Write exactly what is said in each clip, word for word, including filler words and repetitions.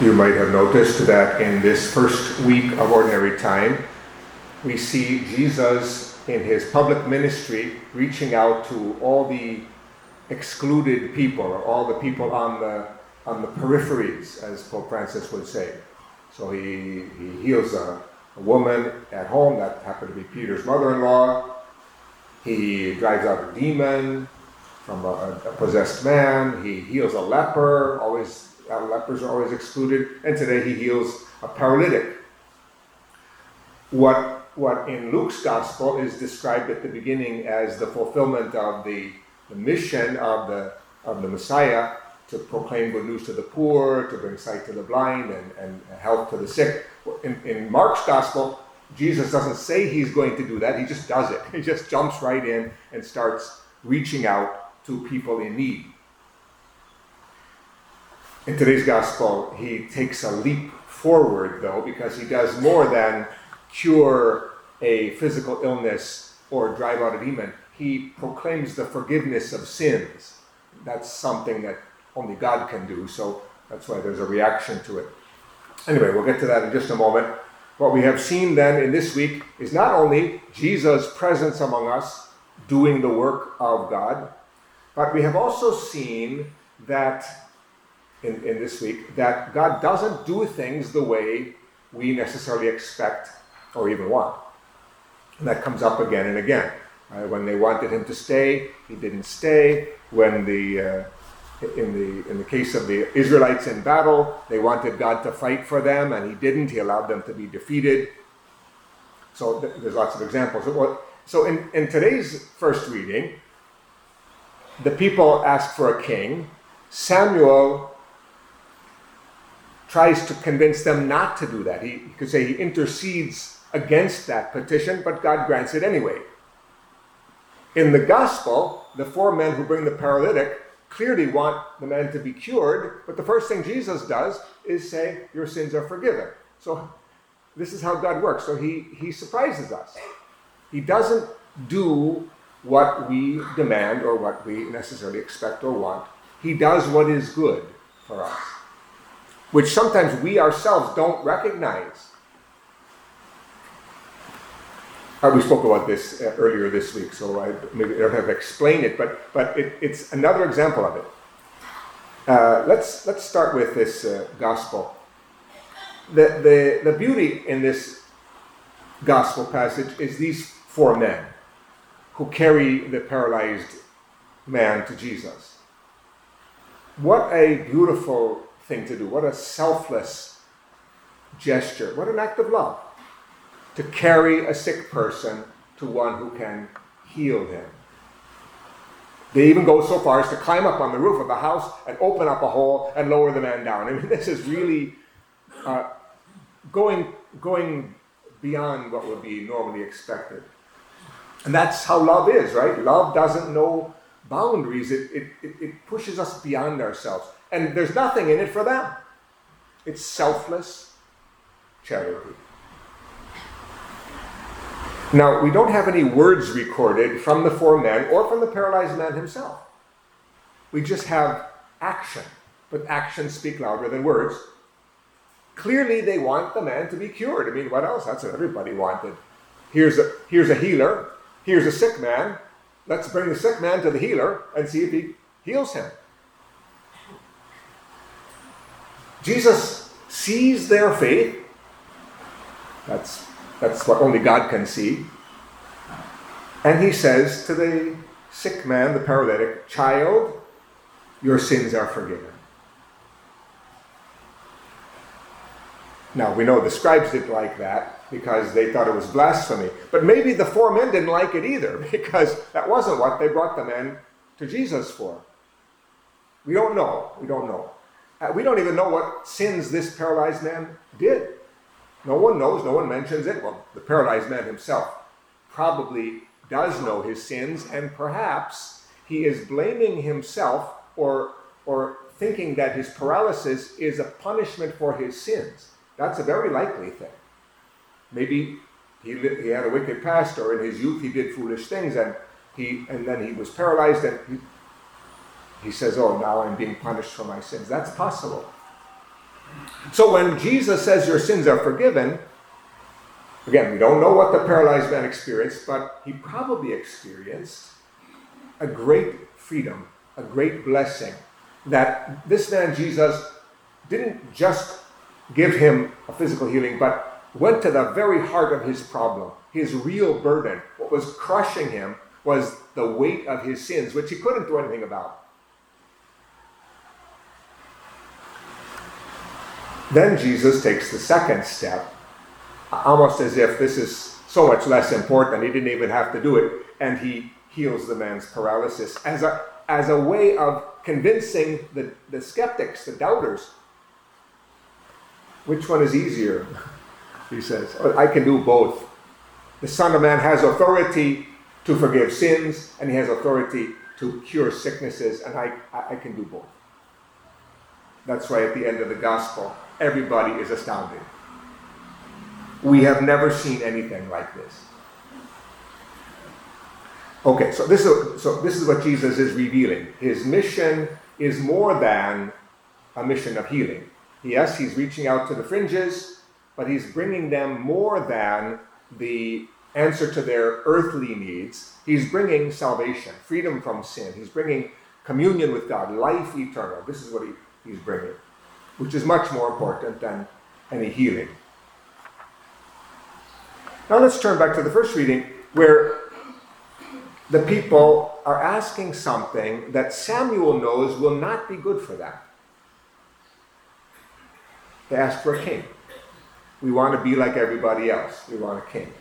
You might have noticed that in this first week of Ordinary Time, we see Jesus in his public ministry reaching out to all the excluded people, or all the people on the on the peripheries, as Pope Francis would say. So he, he heals a, a woman at home, that happened to be Peter's mother-in-law. He drives out a demon from a, a possessed man. He heals a leper, always uh, lepers are always excluded. And today he heals a paralytic. What, what in Luke's gospel is described at the beginning as the fulfillment of the, the mission of the, of the Messiah, to proclaim good news to the poor, to bring sight to the blind, and, and health to the sick. In, in Mark's gospel, Jesus doesn't say he's going to do that, he just does it. He just jumps right in and starts reaching out to people in need. In today's gospel, he takes a leap forward, though, because he does more than cure a physical illness or drive out a demon. He proclaims the forgiveness of sins. That's something that only God can do, so that's why there's a reaction to it. Anyway, we'll get to that in just a moment. What we have seen then in this week is not only Jesus' presence among us, doing the work of God, but we have also seen that, in, in this week, that God doesn't do things the way we necessarily expect or even want. And that comes up again and again. Uh, when they wanted him to stay, he didn't stay. When the... Uh, In the in the case of the Israelites in battle, they wanted God to fight for them, and he didn't. He allowed them to be defeated. So th- there's lots of examples. So in, in today's first reading, the people ask for a king. Samuel tries to convince them not to do that. He, you could say he intercedes against that petition, but God grants it anyway. In the gospel, the four men who bring the paralytic clearly want the man to be cured, but the first thing Jesus does is say, your sins are forgiven. So this is how God works. So he, he surprises us. He doesn't do what we demand or what we necessarily expect or want. He does what is good for us, which sometimes we ourselves don't recognize. Uh, we spoke about this uh, earlier this week, so I maybe I don't have to explain it, but but it, it's another example of it. Uh, let's let's start with this uh, gospel. The, the the beauty in this gospel passage is these four men who carry the paralyzed man to Jesus. What a beautiful thing to do! What a selfless gesture! What an act of love, to carry a sick person to one who can heal him. They even go so far as to climb up on the roof of the house and open up a hole and lower the man down. I mean, this is really uh, going, going beyond what would be normally expected. And that's how love is, right? Love doesn't know boundaries. It, it, it, it pushes us beyond ourselves. And there's nothing in it for them. It's selfless charity. Now, we don't have any words recorded from the four men or from the paralyzed man himself. We just have action, but actions speak louder than words. Clearly, they want the man to be cured. I mean, what else? That's what everybody wanted. Here's a, here's a healer. Here's a sick man. Let's bring the sick man to the healer and see if he heals him. Jesus sees their faith. That's That's what only God can see. And he says to the sick man, the paralytic, child, your sins are forgiven. Now, we know the scribes didn't like that because they thought it was blasphemy. But maybe the four men didn't like it either, because that wasn't what they brought the man to Jesus for. We don't know. We don't know. Uh, we don't even know what sins this paralyzed man did. No one knows, no one mentions it. Well, the paralyzed man himself probably does know his sins, and perhaps he is blaming himself or, or thinking that his paralysis is a punishment for his sins. That's a very likely thing. Maybe he, he had a wicked past, or in his youth he did foolish things, and he and then he was paralyzed, and he, he says, oh, now I'm being punished for my sins. That's possible. So when Jesus says your sins are forgiven, again, we don't know what the paralyzed man experienced, but he probably experienced a great freedom, a great blessing, that this man Jesus didn't just give him a physical healing, but went to the very heart of his problem, his real burden. What was crushing him was the weight of his sins, which he couldn't do anything about. Then Jesus takes the second step, almost as if this is so much less important, he didn't even have to do it, and he heals the man's paralysis as a, as a way of convincing the, the skeptics, the doubters. Which one is easier? He says, I can do both. The Son of Man has authority to forgive sins, and he has authority to cure sicknesses, and I, I can do both. That's why at the end of the gospel, everybody is astounded. We have never seen anything like this. Okay, so this is so this is what Jesus is revealing. His mission is more than a mission of healing. Yes, he's reaching out to the fringes, but he's bringing them more than the answer to their earthly needs. He's bringing salvation, freedom from sin. He's bringing communion with God, life eternal. This is what he, he's bringing, which is much more important than any healing. Now let's turn back to the first reading, where the people are asking something that Samuel knows will not be good for them. They ask for a king. We want to be like everybody else. We want a king.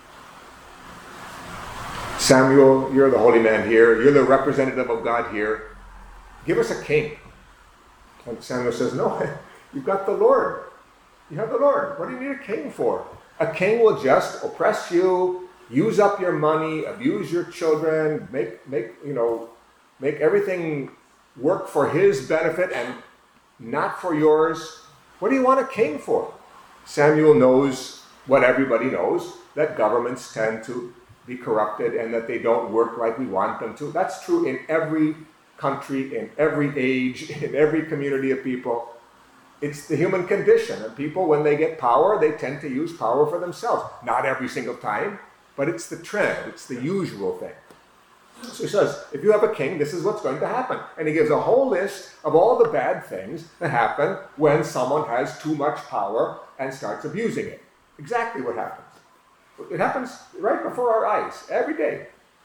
Samuel, you're the holy man here. You're the representative of God here. Give us a king. And Samuel says, no, you've got the Lord. You have the Lord. What do you need a king for? A king will just oppress you, use up your money, abuse your children, make make you know, make everything work for his benefit and not for yours. What do you want a king for? Samuel knows what everybody knows, that governments tend to be corrupted and that they don't work like we want them to. That's true in every country, in every age, in every community of people. It's the human condition. And people, when they get power, they tend to use power for themselves. Not every single time, but it's the trend. It's the usual thing. So he says, if you have a king, this is what's going to happen. And he gives a whole list of all the bad things that happen when someone has too much power and starts abusing it. Exactly what happens. It happens right before our eyes, every day.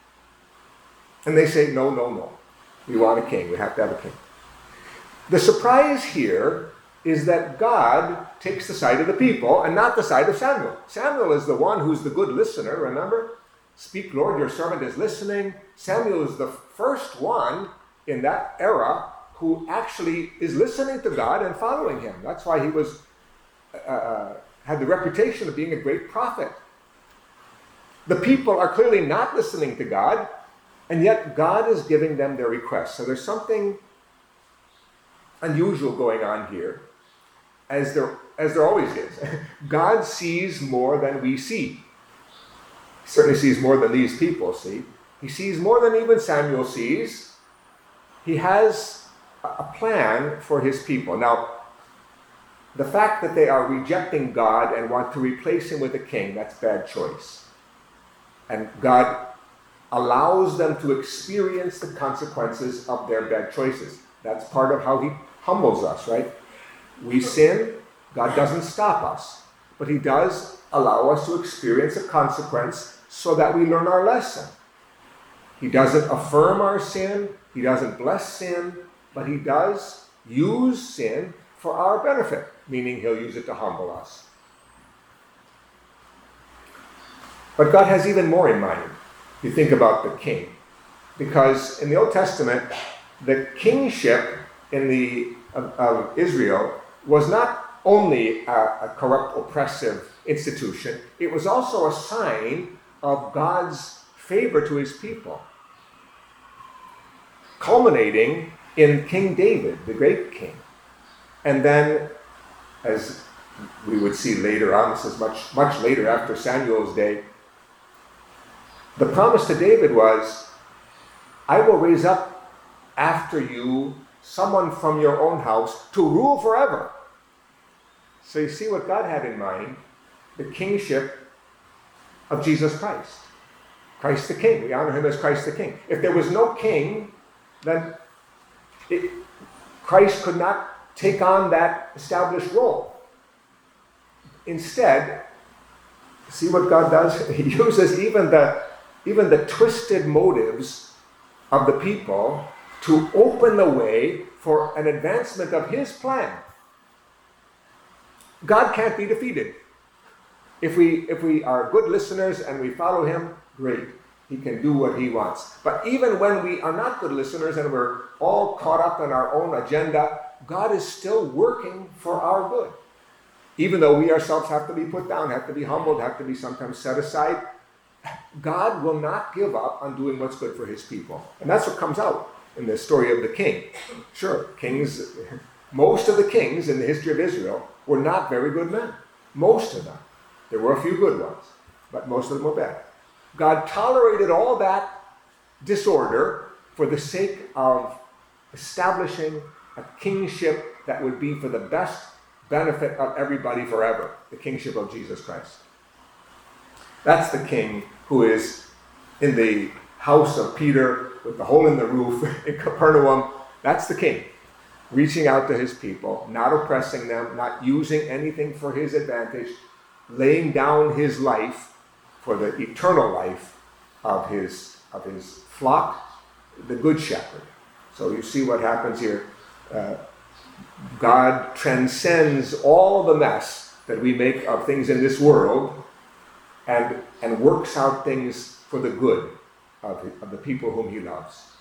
And they say, no, no, no. We want a king. We have to have a king. The surprise here is that God takes the side of the people and not the side of Samuel. Samuel is the one who's the good listener, remember? Speak, Lord, your servant is listening. Samuel is the first one in that era who actually is listening to God and following him. That's why he was uh, had the reputation of being a great prophet. The people are clearly not listening to God, and yet God is giving them their request. So there's something unusual going on here, as there, as there always is. God sees more than we see. He certainly sees more than these people see. He sees more than even Samuel sees. He has a plan for his people. Now, the fact that they are rejecting God and want to replace him with a king, that's bad choice. And God allows them to experience the consequences of their bad choices. That's part of how he humbles us, right? We sin, God doesn't stop us, but he does allow us to experience a consequence so that we learn our lesson. He doesn't affirm our sin, he doesn't bless sin, but he does use sin for our benefit, meaning he'll use it to humble us. But God has even more in mind. You think about the king. Because in the Old Testament, the kingship in the of, of Israel was not only a, a corrupt, oppressive institution, it was also a sign of God's favor to his people. Culminating in King David, the great king. And then, as we would see later on, this is much, much later after Samuel's day, the promise to David was, I will raise up after you someone from your own house to rule forever. So you see what God had in mind, the kingship of Jesus Christ. Christ the King. We honor him as Christ the King. If there was no king, then it, Christ could not take on that established role. Instead, see what God does? He uses even the, even the twisted motives of the people to open the way for an advancement of his plan. God can't be defeated. If we, if we are good listeners and we follow him, great. He can do what he wants. But even when we are not good listeners and we're all caught up in our own agenda, God is still working for our good. Even though we ourselves have to be put down, have to be humbled, have to be sometimes set aside, God will not give up on doing what's good for his people. And that's what comes out in the story of the king. Sure, kings, most of the kings in the history of Israel were not very good men. Most of them. There were a few good ones, but most of them were bad. God tolerated all that disorder for the sake of establishing a kingship that would be for the best benefit of everybody forever, the kingship of Jesus Christ. That's the king who is in the house of Peter with the hole in the roof in Capernaum. That's the king, reaching out to his people, not oppressing them, not using anything for his advantage, laying down his life for the eternal life of his, of his flock, the good shepherd. So you see what happens here. Uh, God transcends all the mess that we make of things in this world and, and works out things for the good of, of the people whom he loves.